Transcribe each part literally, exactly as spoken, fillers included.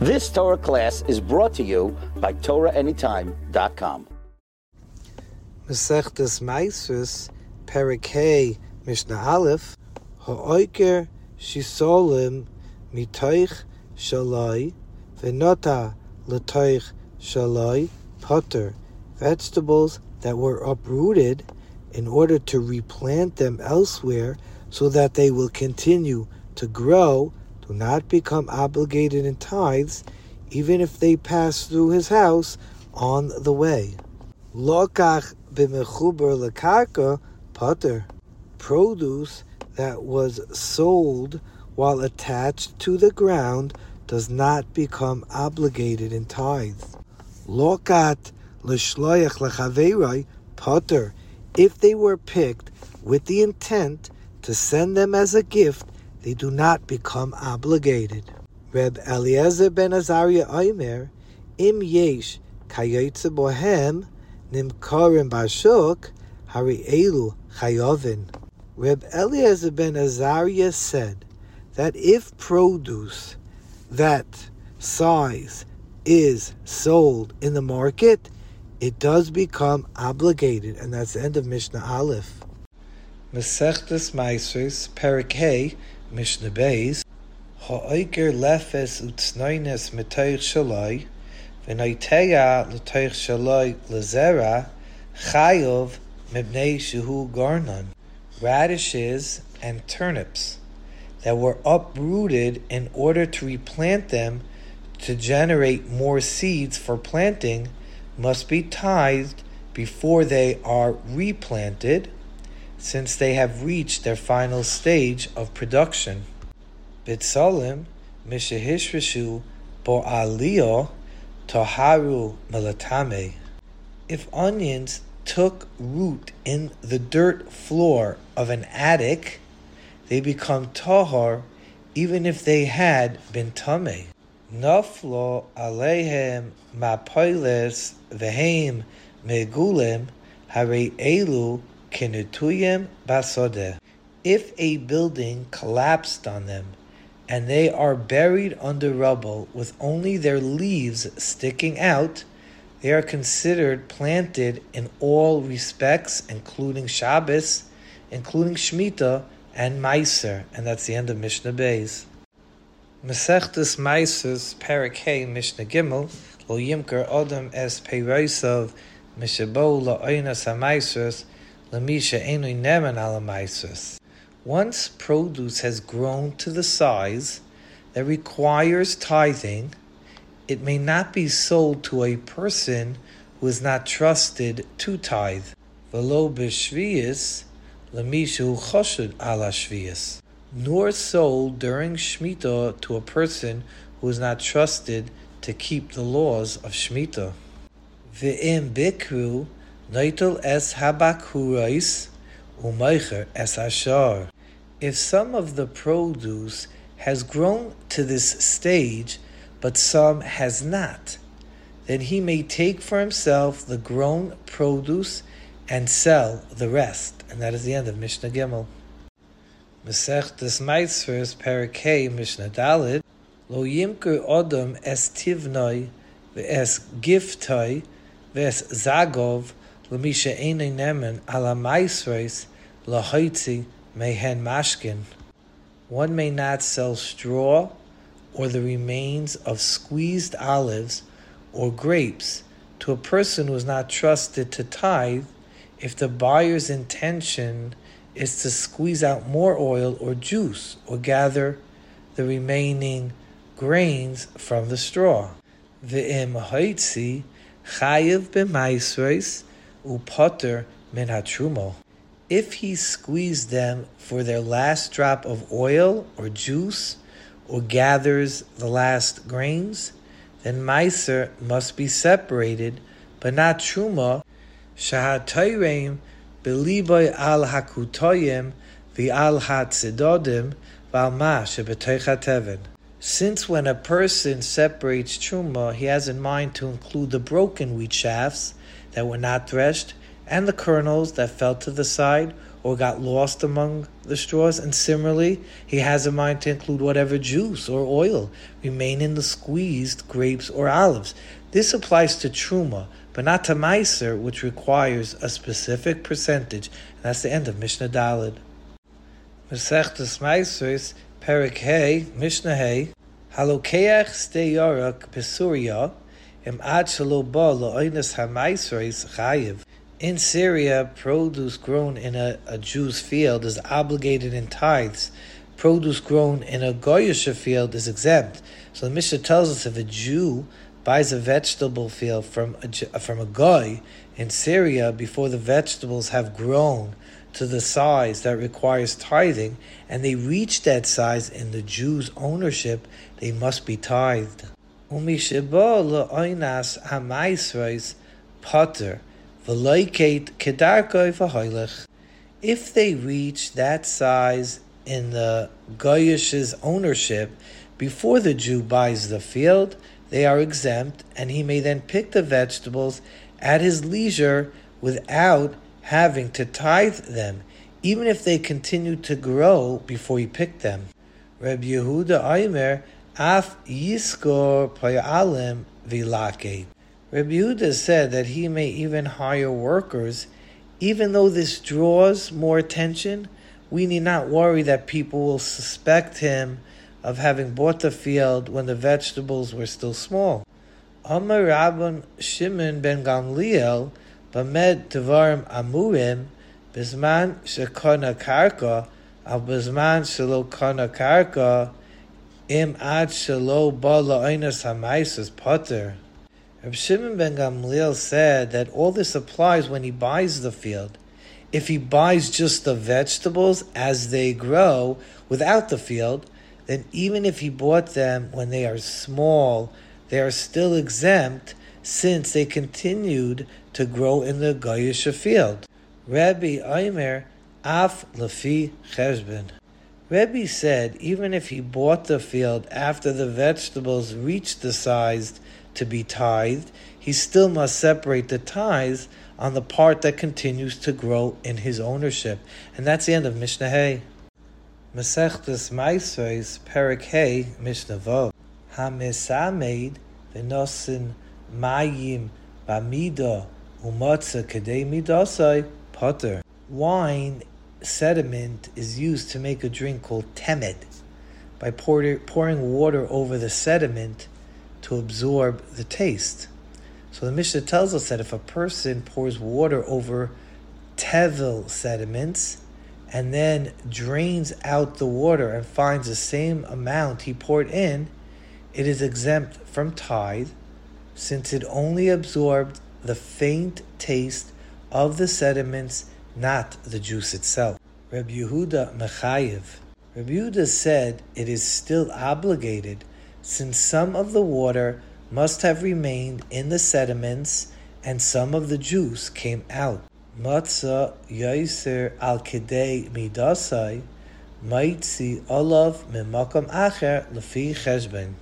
This Torah class is brought to you by Torah Anytime dot com. Masechtas Maasros, Perek Hey, Mishnah Aleph, Ha'oiker shisolim mitoich shaloi, v'nota l'toich shaloi, potter. Vegetables that were uprooted in order to replant them elsewhere so that they will continue to grow, do not become obligated in tithes, even if they pass through his house on the way. Lokach b'mechuber l'karka potter. Produce that was sold while attached to the ground does not become obligated in tithes. Lokat l'shloyach l'chaverai potter. If they were picked with the intent to send them as a gift, they do not become obligated. Reb Eliezer ben Azariah Omer, im yesh kayotze bohem nimkorim bashuk hari elu chayovin. Reb Eliezer ben Azariah said that if produce that size is sold in the market, it does become obligated, and that's the end of Mishnah Aleph. Masechtas Maasros, Perek Hey, Mishnah Beis, Ha'oiker lefes u'tznoines metoich shaloi, v'noiteya l'toich shaloi l'zera, chayov mibnei shehu garnon. Radishes and turnips that were uprooted in order to replant them to generate more seeds for planting must be tithed before they are replanted, since they have reached their final stage of production. Bitzalim mishehishreshu bo'aliyah taharu melatame. If onions took root in the dirt floor of an attic, they become tahar even if they had been tameh. Naflo aleihem mapoiles vehem megulem hare elu kinutuyem basodeh. If a building collapsed on them and they are buried under rubble with only their leaves sticking out, they are considered planted in all respects, including Shabbos, including Shemitah and Meiser, and that's the end of Mishnah Beis. Masechtas Maasros, Perek Hey, Mishnah Gimel, Lo Yimker Odom es Peirosav Mishabo La'oinas HaMaasros Lamisha Einoi Neman Al HaMaasros. Once produce has grown to the size that requires tithing, it may not be sold to a person who is not trusted to tithe. V'lo b'shviyis lamishu choshud ala shviyis. Nor sold during Shemitah to a person who is not trusted to keep the laws of Shemitah. V'im bikru noitel es habakhurais u'meicher es ashar. If some of the produce has grown to this stage, but some has not, then he may take for himself the grown produce and sell the rest. And that is the end of Mishnah Gimel. Masechtas Maasros, Perek Hey, Mishnah Daled, Lo yimker odom es tivnoi ve'es giftoi ve'es zagov l'misha einei nemen ala maasros lahoitzi mehen mashkin. One may not sell straw or the remains of squeezed olives or grapes to a person who is not trusted to tithe if the buyer's intention is to squeeze out more oil or juice or gather the remaining grains from the straw. V'im hoitzi chayiv b'maasros u'potter min hatrumo. If he squeezed them for their last drop of oil or juice or gathers the last grains, then Meiser must be separated, but not Truma. Shahatoyim beliboy al hakutoyim v'al hatzidodim v'al ma shebetoich hateven. Since when a person separates Truma, he has in mind to include the broken wheat shafts that were not threshed and the kernels that fell to the side or got lost among the straws, and similarly, he has in mind to include whatever juice or oil remain in the squeezed grapes or olives. This applies to Truma, but not to Meiser, which requires a specific percentage. And that's the end of Mishnah Daled. Masechtas Meiseres, Perek Hey, Mishnah Hey, Halokeach Stei Yorak Pesuria, Im Ad Shelo Ba La'oines HaMeiseres Chayiv. In Syria, produce grown in a, a Jew's field is obligated in tithes. Produce grown in a Goyish field is exempt. So the Mishnah tells us if a Jew buys a vegetable field from a, from a Goy in Syria before the vegetables have grown to the size that requires tithing, and they reach that size in the Jew's ownership, they must be tithed. Umisheba la'oinas ha'maisreis potter. If they reach that size in the Goyish's ownership before the Jew buys the field, they are exempt, and he may then pick the vegetables at his leisure without having to tithe them, even if they continue to grow before he picked them. Reb Yehuda Aimer af yiskor payalem vilake. Rabbi Yehuda said that he may even hire workers. Even though this draws more attention, we need not worry that people will suspect him of having bought the field when the vegetables were still small. Amar Rabban Shimon ben Gamliel, Bamed Devarim Amurim, Bizman Shekona Karka, Al Bizman Shelo Kona Karka, Im Ad Shelo Ba La'oines HaMaisers Potter. Reb Shimon ben Gamliel said that all this applies when he buys the field. If he buys just the vegetables as they grow without the field, then even if he bought them when they are small, they are still exempt since they continued to grow in the Goyish field. Rabbi Aimer af lefi cheshbon. Rabbi said even if he bought the field after the vegetables reached the size to be tithed, he still must separate the tithes on the part that continues to grow in his ownership. And that's the end of Mishnah Hey. Masechtas Meiseres, Perek Hey, Mishnah Vav. Ha-mesamed v'nosin mayim b'mida u'matza kedei midasai potter. Wine sediment is used to make a drink called temed. By pour, pouring water over the sediment to absorb the taste. So the Mishnah tells us that if a person pours water over tevel sediments and then drains out the water and finds the same amount he poured in, it is exempt from tithe, since it only absorbed the faint taste of the sediments, not the juice itself. Reb Yehuda Mechayev. Reb Yehuda said it is still obligated, since some of the water must have remained in the sediments and some of the juice came out. Matzah yoiser al kedei midasai maitzi olav mimakam acher lefi cheshbon.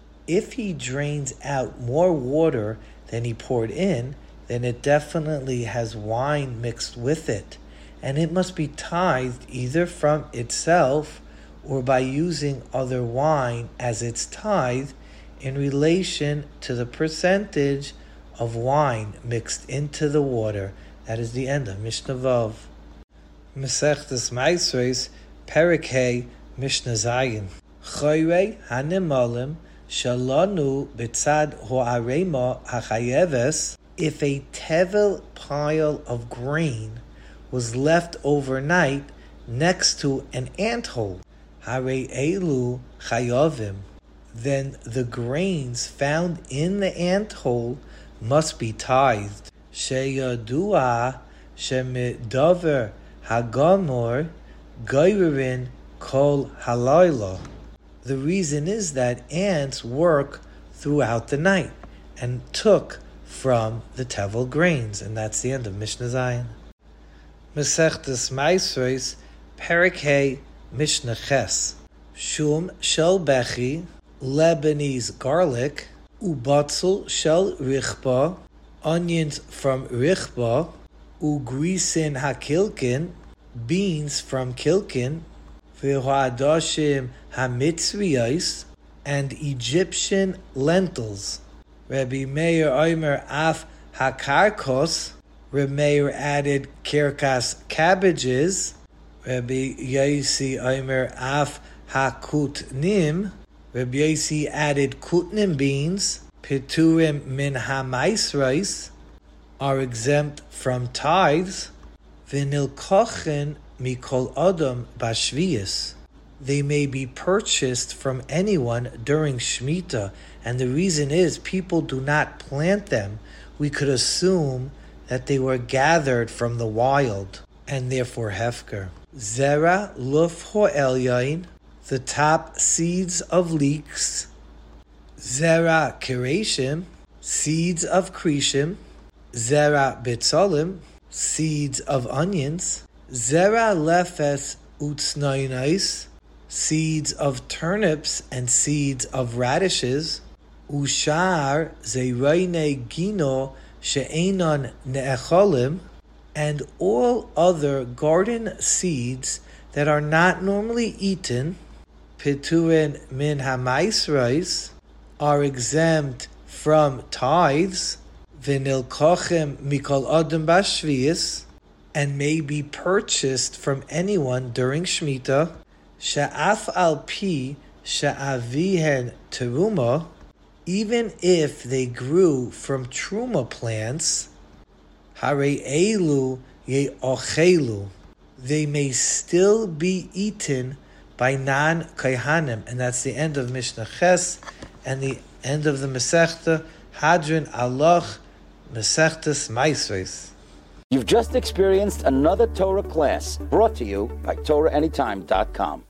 If he drains out more water than he poured in, then it definitely has wine mixed with it, and it must be tithed either from itself or by using other wine as its tithe in relation to the percentage of wine mixed into the water. That is the end of Mishnah Vav. Masechtas Meiseres, Perek Hey, Mishnah Zayin. Choyrei hanemalim shalanu b'tzad ho'arema hachayeves. If a tevel pile of grain was left overnight next to an anthole, Hare elu chayovim, then the grains found in the anthole must be tithed. Sheyadua shemidaver hagamor geirin kol halayla. The reason is that ants work throughout the night and took from the tevel grains, and that's the end of Mishnah Zayin. Masechtas Meiseres, Perek Hey, Mishnah Ches. Shum shel bechi, Lebanese garlic, ubatzel shel richba, onions from richba, ugrisin hakilkin, beans from Kilkin, v'hoadoshim hamitzriyos, and Egyptian lentils. Rabbi Meir Omer af hakarkos. Rabbi Meir added kirkas cabbages. Rabbi Yosi Omer af hakutnim. Rabbi Yosi added kutnim beans. Piturim min hamaisrais are exempt from tithes. V'nilkochen mikol adam bashvius. They may be purchased from anyone during Shemitah, and the reason is people do not plant them. We could assume that they were gathered from the wild, and therefore hefker. Zera luf ho'elyain, the top seeds of leeks. Zera kireshim, seeds of krishim. Zera bitzolim, seeds of onions. Zera lefes utsnoinais, seeds of turnips and seeds of radishes. Ushar zeiraine gino she'enon ne'echolim, and all other garden seeds that are not normally eaten, pituin min hamaisrais, are exempt from tithes, v'nilkochim mikol adam bashvius, and may be purchased from anyone during Shemitah, she'af al pi she'avihen teruma, even if they grew from truma plants, harei elu ye'ochelu, they may still be eaten by non-kaihanim. And that's the end of Mishnah Ches and the end of the Masechta Hadran Alach Masechtas Maisros. You've just experienced another Torah class brought to you by Torah Anytime dot com.